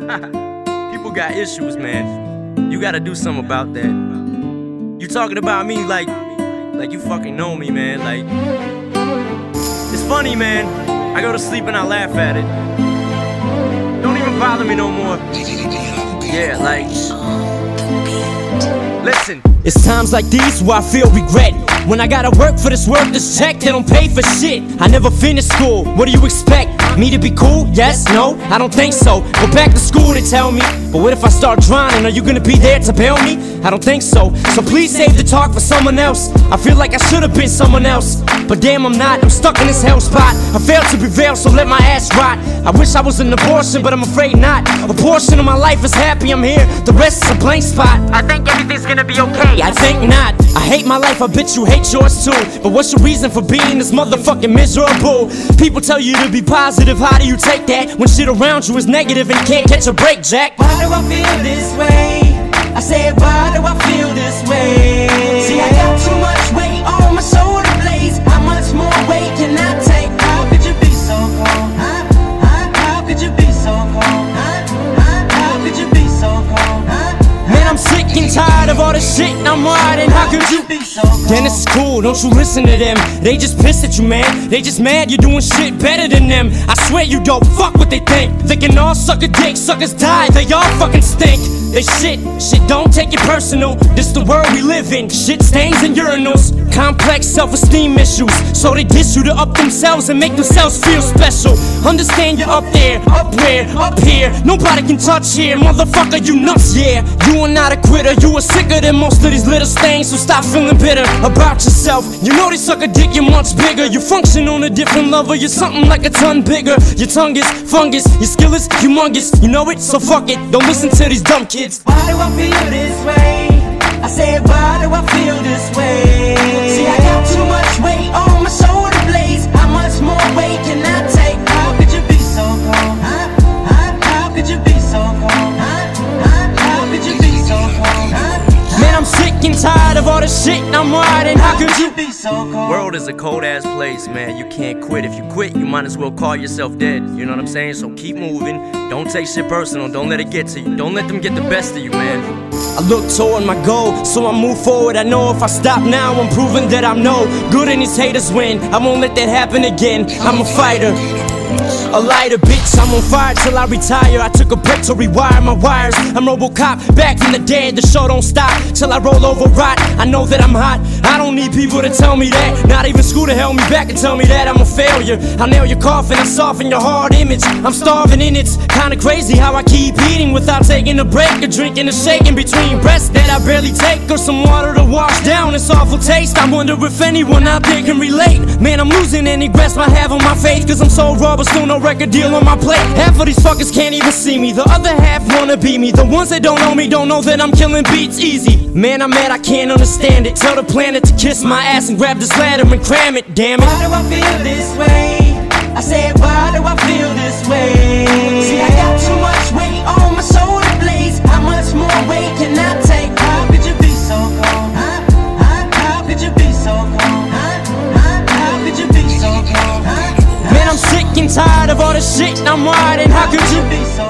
People got issues, man. You gotta do something about that. You talking about me like you fucking know me, man. Like, it's funny, man. I go to sleep and I laugh at it. Don't even bother me no more. Yeah, like, listen. It's times like these where I feel regret. When I gotta work for this work, this check, they don't pay for shit. I never finished school, what do you expect? Me to be cool? Yes? No? I don't think so. Go back to school, they tell me. But what if I start drowning? Are you gonna be there to bail me? I don't think so. So please save the talk for someone else. I feel like I should have been someone else, but damn I'm not. I'm stuck in this hell spot. I failed to prevail, so let my ass rot. I wish I was an abortion, but I'm afraid not. A portion of my life is happy I'm here, the rest is a blank spot. I think everything's gonna be okay. I think not. I hate my life, I bet you hate yours too. But what's your reason for being this motherfucking miserable? People tell you to be positive, how do you take that when shit around you is negative and you can't catch a break, Jack? Why do I feel this way? I said, why do I feel this way? See, I got too much weight on my shoulder blades. How much more weight can I take? How could you be so cold? How could you be so cold? How could you be so cold? Man, I'm sick and tired of all this shit I'm riding. How could you be so cold? Dennis is cool, don't you listen to them. They just pissed at you, man. They just mad you're doing shit better than them. I swear you don't fuck what they think. They can all suck a dick, suckers die, they all fucking stink. They shit, don't take it personal. This the world we live in. Shit stains and urinals. Complex self-esteem issues. So they diss you to up themselves and make themselves feel special. Understand you're up there, up where, up here. Nobody can touch here, motherfucker, you nuts, yeah. You are not a quitter, you are sicker than most of these little stains. So stop feeling bitter about yourself. You know they suck a dick, you're much bigger. You function on a different level, you're something like a ton bigger. Your tongue is fungus, your skill is humongous. You know it, so fuck it, don't listen to these dumb kids. Why do I feel this way? I said, why do I feel this way? See, I got too much weight on my shoulder blades. How much more weight can I take? How could you be so cold? How could you be so cold? How could you be so cold? Man, I'm sick and tired of all the shit I'm riding. How could you be so cold? World is a cold ass place, man. You can't quit. If you quit, you might as well call yourself dead. You know what I'm saying? So keep moving. Don't take shit personal. Don't let it get to you. Don't let them get the best of you, man. I look toward my goal, so I move forward. I know if I stop now, I'm proving that I'm no good and these haters win. I won't let that happen again. I'm a fighter, a lighter, bitch. I'm on fire till I retire. I took a break to rewire my wires. I'm RoboCop, back from the dead. The show don't stop till I roll over rot. I know that I'm hot. I don't need people to tell me that. Not even school to help me back and tell me that I'm a failure. I'll nail your coffin, I soften your hard image. I'm starving and it's kinda crazy how I keep eating without taking a break or drinking a shake in between breaths that I barely take, or some water to wash down this awful taste. I wonder if anyone out there can relate. Man, I'm losing any grasp I have on my faith, cause I'm so raw but still no record deal on my plate. Half of these fuckers can't even see me, the other half wanna be me. The ones that don't know me don't know that I'm killing beats easy. Man, I'm mad, I can't understand it. Tell the planet to kiss my ass and grab this ladder and cram it, damn it. Why do I feel this way? I said, why do I feel this way? See, I got too much weight on my shoulder blades. How much more weight can I take? How could you be so cold? How could you be so cold? How could you be so cold? Man, I'm sick and tired of all the shit I'm riding. How could you be so